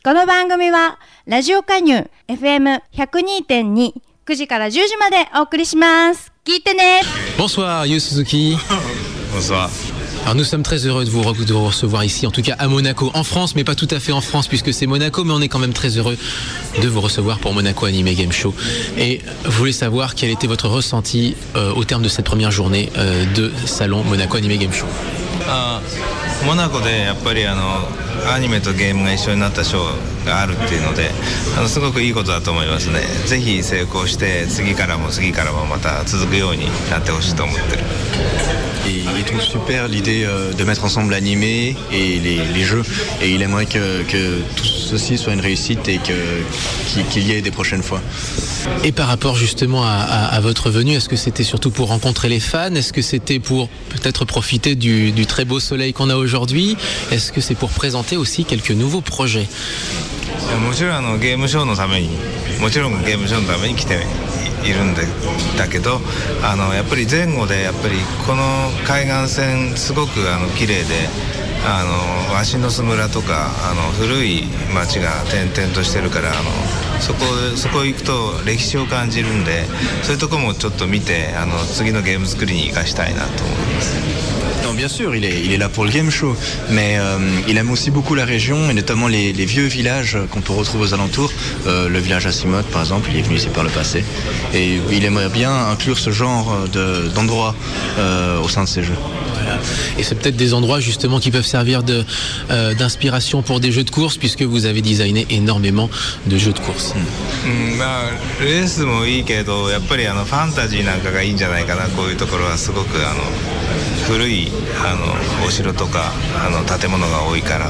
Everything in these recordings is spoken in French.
この番組はラジオ加入 FM102.2 9時から10時までお送りします。聞いてね。 Bonsoir Yu Suzuki. Bonsoir. Alors nous sommes très heureux de vous recevoir ici, en tout cas à Monaco, en France, mais pas tout à fait en France puisque c'est Monaco, mais on est quand même très heureux de vous recevoir pour Monaco Anime Game Show. Et vous voulez savoir quel était votre ressenti au terme de cette première journée de salon Monaco Anime Game Show. モナコでやっぱりアニメとゲームが一緒になったショーがあるっていうのですごくいいことだと思いますね。ぜひ成功して次からもまた続くようになってほしいと思ってる。 Et il trouve super l'idée de mettre ensemble l'animé et les jeux. Et il aimerait que tout ceci soit une réussite et qu'il y ait des prochaines fois. Et par rapport justement à votre venue, est-ce que c'était surtout pour rencontrer les fans? Est-ce que c'était pour peut-être profiter du très beau soleil qu'on a aujourd'hui? Est-ce que c'est pour présenter aussi quelques nouveaux projets? もちろんゲームショーのために来ているんだけどやっぱり前後でやっぱりこの海岸線すごく綺麗で鷲の巣村とか古い町が点々としてるからそこ行くと歴史を感じるんでそういうとこもちょっと見て次のゲーム作りに生かしたいなと思います。 Non, bien sûr, il est là pour le game show, mais il aime aussi beaucoup la région et notamment les vieux villages qu'on peut retrouver aux alentours. Le village Asimoth, par exemple, il est venu ici par le passé et il aimerait bien inclure ce genre d'endroits au sein de ses jeux. Voilà. Et c'est peut-être des endroits justement qui peuvent servir d'inspiration pour des jeux de course puisque vous avez designé énormément de jeux de course. レースもいいけどやっぱりファンタジーなんかがいいんじゃないかな。こういうところはすごく古いお城とか建物が多いから。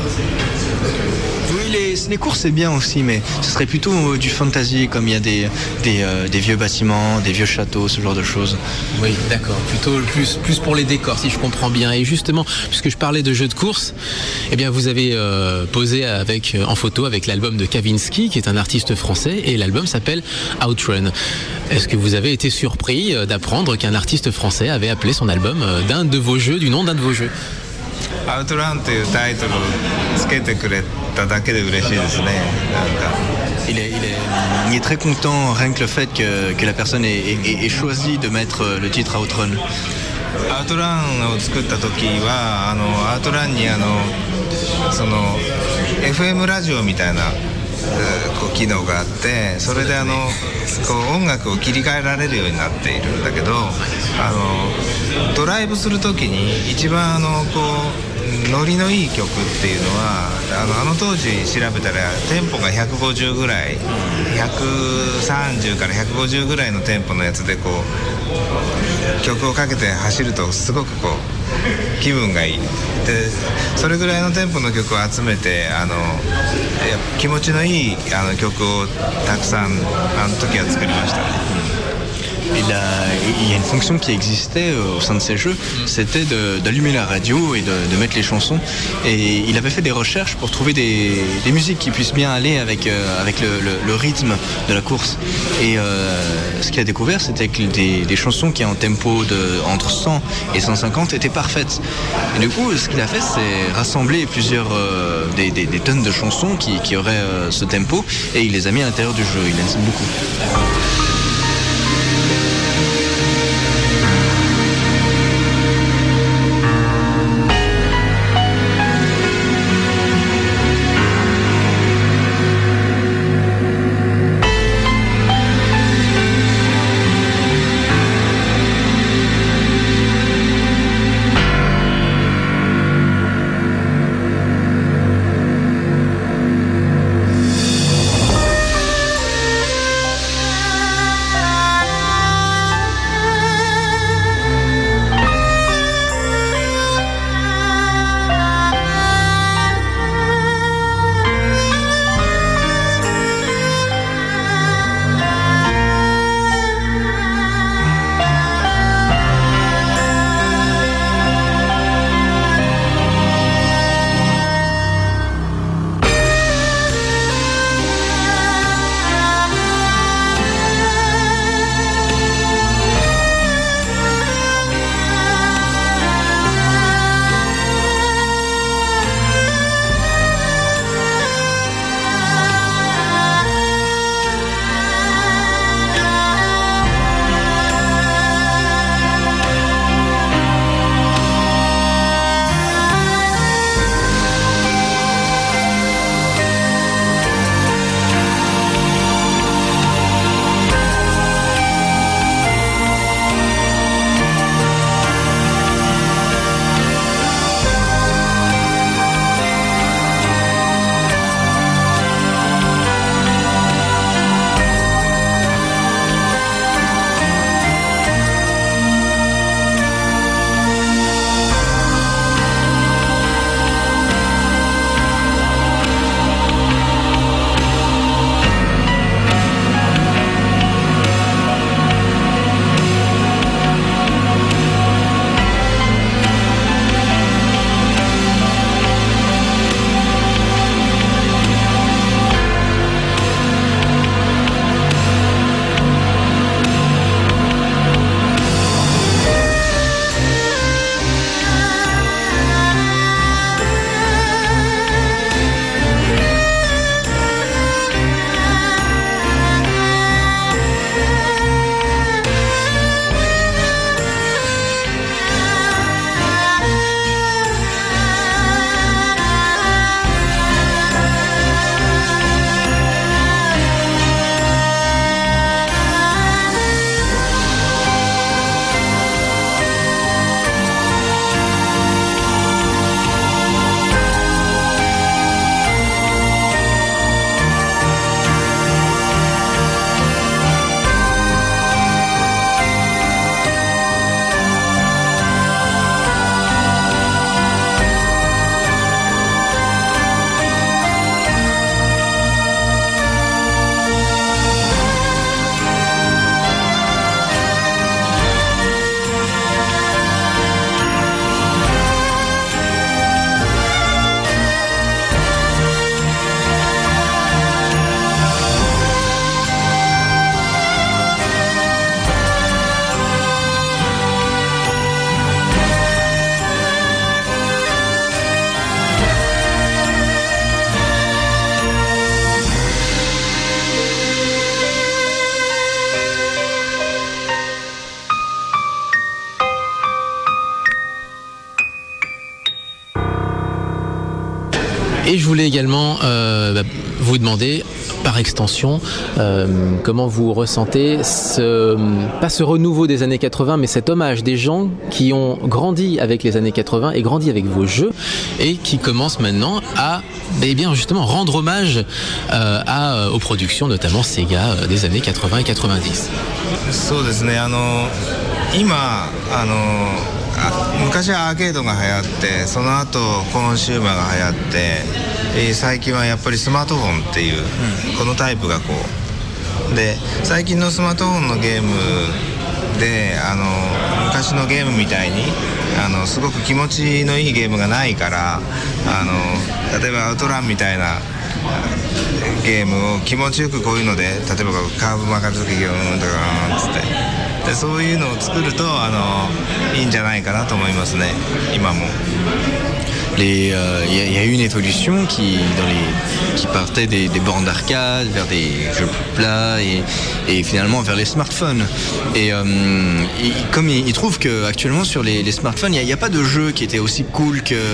Oui, les courses c'est bien aussi, mais ce serait plutôt du fantasy, comme il y a des vieux bâtiments, des vieux châteaux, ce genre de choses. Oui, d'accord, plutôt plus pour les décors, si je comprends bien. Et justement, puisque je parlais de jeux de course, eh bien vous avez posé en photo avec l'album de Kavinsky, qui est un artiste français, et l'album s'appelle Outrun. Est-ce que vous avez été surpris d'apprendre qu'un artiste français avait appelé son album du nom d'un de vos jeux? アウトランっていうタイトルをつけてくれただけで嬉しいですね。 Il est très content rien que le fait que la personne ait choisi de mettre le titre Outrun. アウトランを作った時はアウトランにその FM ラジオみたいな機能があってそれで音楽を切り替えられるようになっているんだけどドライブする時に一番ノリのいい曲っていうのは当時調べたらテンポが150ぐらい130から150ぐらいのテンポのやつで曲をかけて走るとすごく気分がいいでそれぐらいのテンポの曲を集めて気持ちのいい曲をたくさん時は作りましたね。 Il y a une fonction qui existait au sein de ces jeux, c'était d'allumer la radio et de mettre les chansons. Et il avait fait des recherches pour trouver des musiques qui puissent bien aller avec le rythme de la course. Et ce qu'il a découvert, c'était que des chansons qui ont un tempo entre 100 et 150 étaient parfaites. Et du coup, ce qu'il a fait, c'est rassembler plusieurs des tonnes de chansons qui auraient ce tempo et il les a mis à l'intérieur du jeu. Il aime beaucoup. Et je voulais également vous demander, par extension, comment vous ressentez pas ce renouveau des années 80, mais cet hommage des gens qui ont grandi avec les années 80 et grandi avec vos jeux et qui commencent maintenant à justement rendre hommage aux productions, notamment Sega des années 80 et 90. そうですね、今昔はアーケードが流行って、その後コンシューマーが流行って、最近はやっぱりスマートフォンっていう、このタイプがこうで、最近のスマートフォンのゲームで昔のゲームみたいにすごく気持ちのいいゲームがないから、例えばアウトランみたいなゲームを気持ちよくこういうので、例えばカーブ曲がる時ギューンとかつってで、そういうのを作るといいんじゃないかなと思いますね、今も。 Il y a eu une évolution qui partait des bornes d'arcade vers des jeux plus plats et finalement vers les smartphones. Et comme il trouve qu'actuellement sur les smartphones, il n'y a pas de jeu qui était aussi cool que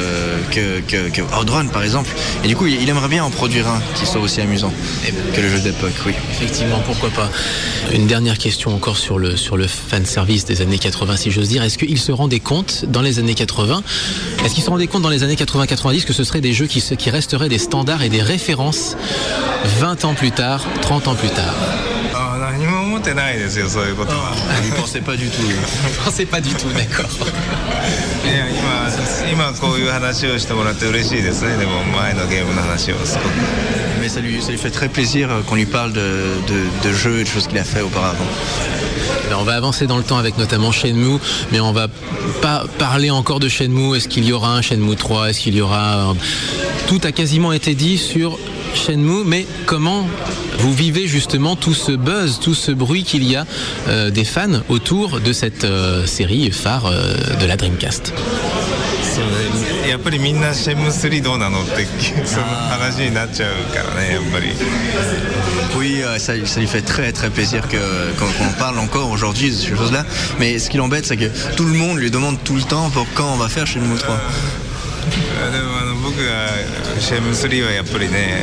Outrun par exemple. Et du coup, il aimerait bien en produire un qui soit aussi amusant que le jeu d'époque. Oui. Effectivement, pourquoi pas. Une dernière question encore sur le fanservice des années 80, si j'ose dire. Est-ce qu'ils se rendaient compte dans les années 80, est-ce qu'ils se rendaient compte dans les années 80-90 que ce seraient des jeux qui resteraient des standards et des références 20 ans plus tard, 30 ans plus tard? 何も思ってないですよ、そういうことは。 Vous ne pensez pas du tout. Vous pensez pas du tout, d'accord. いや、今こういう話をしてもらって嬉しいですね。でも前のゲームの話をすごく。 Mais ça lui fait très plaisir qu'on lui parle de jeux et de choses qu'il a fait auparavant. On va avancer dans le temps avec notamment Shenmue, mais on va pas parler encore de Shenmue. Est-ce qu'il y aura un Shenmue 3? Est-ce qu'il y aura... Tout a quasiment été dit sur Shenmue, mais comment vous vivez justement tout ce buzz, tout ce bruit qu'il y a des fans autour de cette série phare de la Dreamcast? やっぱりみんなシェム3どうなのってその話になっちゃうからね、やっぱり。 Oui, ça lui fait très très plaisir qu'on parle encore aujourd'hui de ces choses-là. Mais ce qui l'embête, c'est que tout le monde lui demande tout le temps pour quand on va faire Shenmue 3. でも僕がシェム3はやっぱりね、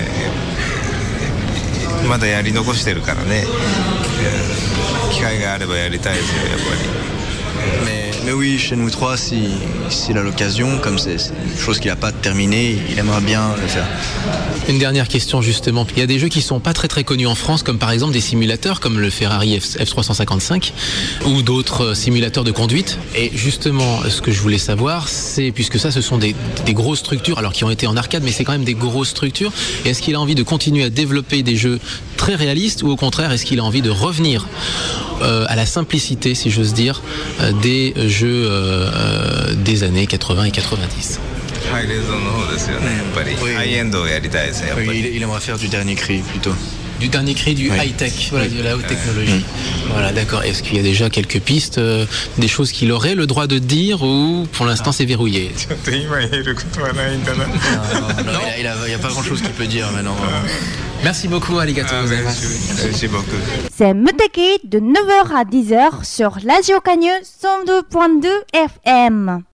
まだやり残してるからね、機会があればやりたいですよ、やっぱり。 Mais oui, Shenmue 3, s'il a l'occasion, comme c'est une chose qu'il n'a pas terminée, il aimerait bien le faire. Une dernière question justement. Il y a des jeux qui sont pas très très connus en France, comme par exemple des simulateurs comme le Ferrari F355 ou d'autres simulateurs de conduite. Et justement, ce que je voulais savoir, c'est, puisque ça ce sont des grosses structures, alors qui ont été en arcade, mais c'est quand même des grosses structures. Et est-ce qu'il a envie de continuer à développer des jeux très réalistes, ou au contraire, est-ce qu'il a envie de revenir à la simplicité, si j'ose dire, des jeux des années 80 et 90? ハイレゾの方ですよね、やっぱり。ハイエンドをやりたいですね、やっぱり。 Il aimerait faire du dernier cri plutôt. Du dernier cri, du high-tech, voilà, de la haute technologie. Voilà, d'accord. Est-ce qu'il y a déjà quelques pistes, des choses qu'il aurait le droit de dire, ou pour l'instant c'est verrouillé? ちょっと今言えることはないんだな。 Non, il n'y a pas grand-chose qu'il peut dire maintenant. Merci beaucoup, arigatou gozaimasu. Merci beaucoup. C'est Muteki de 9h à 10h sur Radio Canyon 102.2 FM.